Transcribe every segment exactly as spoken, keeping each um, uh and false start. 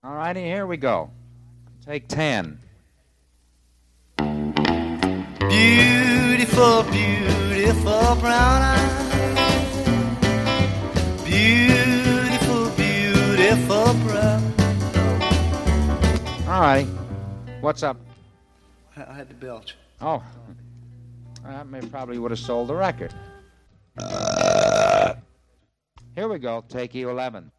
All righty, here we go. Take ten. Beautiful, beautiful brown eyes. Beautiful, beautiful brown. All righty. What's up? I had to belch. Oh, that may probably would have sold the record. Here we go. Take E eleven.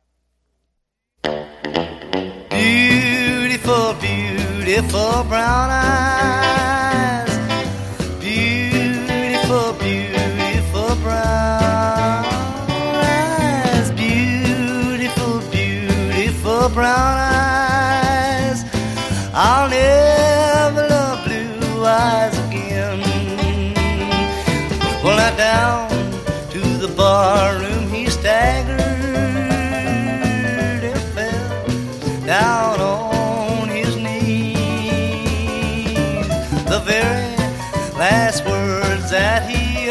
Beautiful, beautiful brown eyes. Beautiful, beautiful brown eyes. Beautiful, beautiful brown eyes. I'll never love blue eyes again. Well, now down to the barroom he staggered and fell down on his knees. The very last words that he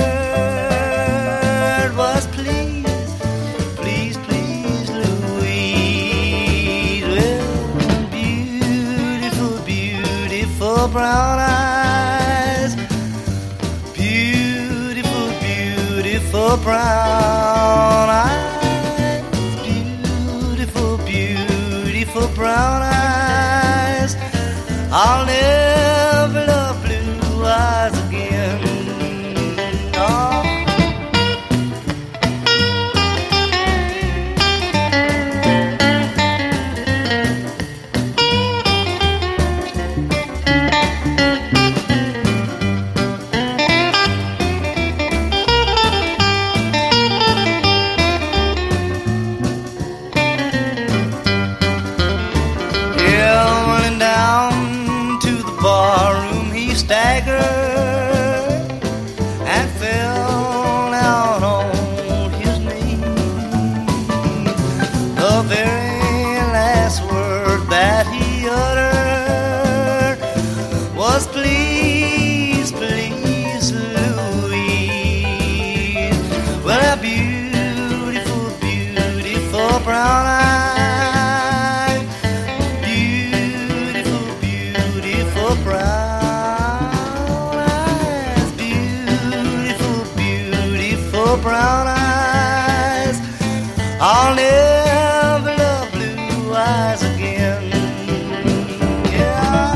uttered was please, please, please, Louise. Well, beautiful, beautiful brown eyes. Beautiful, beautiful brown eyes. Beautiful, beautiful brown eyes. I'll never love blue eyes again. Oh. Staggered and fell down on his knees. The very last word that he uttered was please, please, Louise. Well, a beautiful, beautiful brown eye. Beautiful, beautiful brown. Brown eyes. I'll never love blue eyes again. Yeah.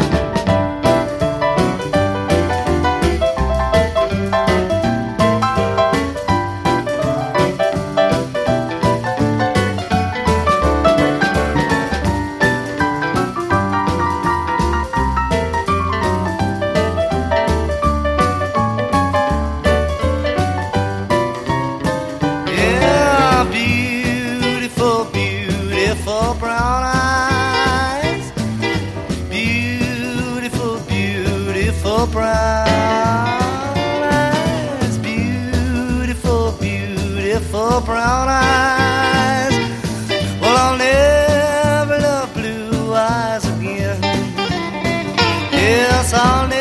Beautiful brown eyes. Beautiful, beautiful brown eyes. Beautiful, beautiful brown eyes. Well, I'll never love blue eyes again. Yes, I'll never